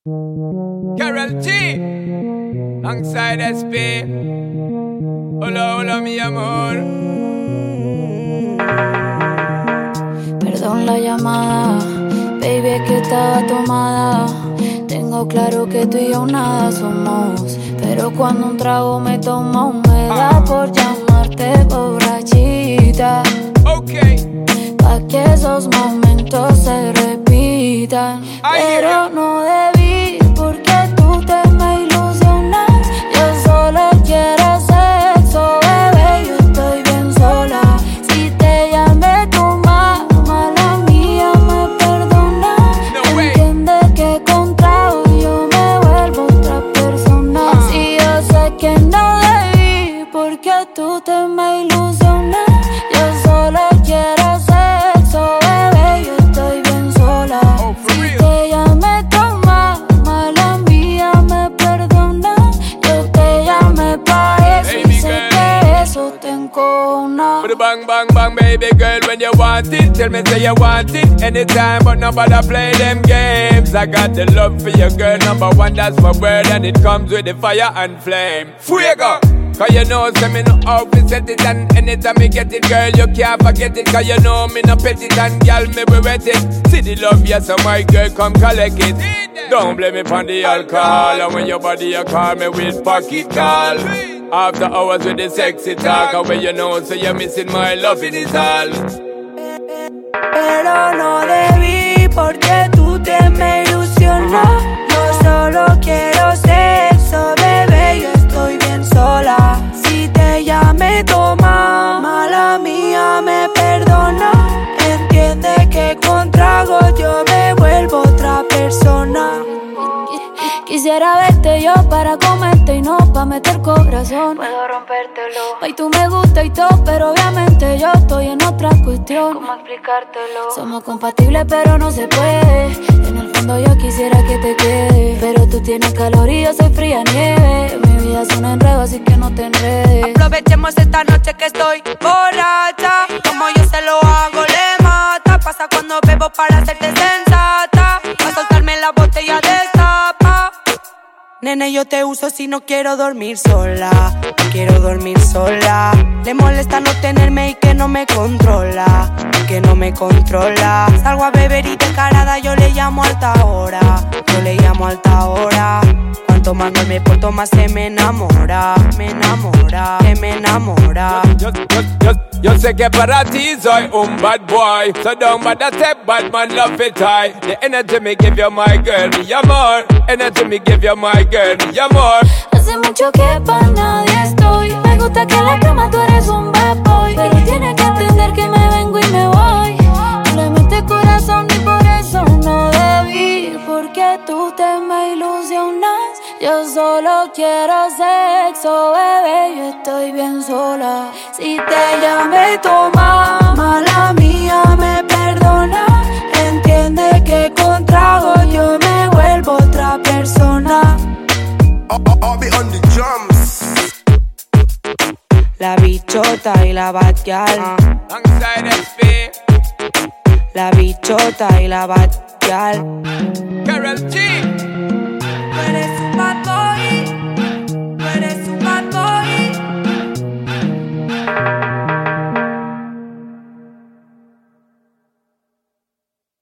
Karol G, alongside SP. Hola, hola, mi amor. Perdón la llamada, baby, es que estaba tomada. Tengo claro que tú y yo nada somos, pero cuando un trago me toma me da por llamarte borrachita. Okay. Pa' que esos momentos se repitan. Pero no debí, porque tú te me ilusionas. Yo solo quiero sexo, bebé, yo estoy bien sola. Si te llamé tu mamá, la mía me perdona. Entiende que con trago yo me vuelvo otra persona. Si yo sé que no debí, porque tú te me ilusionas. Yo solo quiero sexo, bebé, yo estoy bien sola. Si te llamé tu mamá, la mía me perdona. Yo te llamé pa' eso y sé que eso te encona. Bang, bang, bang, baby girl, when you want it, tell me say you want it anytime, but nobody play them games. I got the love for your girl, number one, that's my word, and it comes with the fire and flame. Fuego! Cause you know, say me no how to set it, and anytime me get it, girl, you can't forget it. Cause you know me no pet it, and girl, me be wet it. See the love, yes, so my girl, come collect it. Don't blame me for the alcohol, and when your body you call me with pocket call. After hours with the sexy talk, and when you know, so you're missing my love, it is all. Pero no debí, porque tú te me ilusionas. Yo solo quiero sexo, bebé, yo estoy bien sola. Si te llamé tu mamá, la mía me perdona. Entiende que con trago yo me vuelvo otra persona. Quisiera verte yo para comerte y no pa' meter corazón. Puedo rompértelo. Ay, tú me gusta y todo, pero obviamente yo estoy en otra cuestión. ¿Cómo explicártelo? Somos compatibles pero no se puede. En el fondo yo quisiera que te quede, pero tú tienes calor y yo soy fría nieve. Mi vida es un enredo, así que no te enredes. Aprovechemos esta noche que estoy borracha. Como yo se lo hago, le mata. Pasa cuando bebo para hacerte sensata. Pa' soltarme la botella destapa. Nene, yo te uso si no quiero dormir sola. Quiero dormir sola. Le molesta no tenerme y que no me controla. Que no me controla. Salgo a beber y descarada yo le llamo a alta hora. Yo le llamo a alta hora. Cuanto más me porto más se me enamora. Me enamora, que me enamora. Yo sé que para ti soy un bad boy, so don't bother step, bad man love it high. The energy me give you my girl, mi amor. Energy me give you my girl, mi amor. Hace mucho que pa' nadie estoy. Me gusta que en la cama tú eres un bad boy, pero tienes que entender que me vengo y me voy. No le metes corazón y por eso no debí, porque tú te me ilusionas. Yo solo quiero sexo, bebé, yo estoy bien sola. Si te llamé tu mamá, la mía me perdona. Entiende que con trago yo me vuelvo otra persona. I'll be on the drums. La bichota y la batial. Alongside SP. La bichota y la batial. Karol G.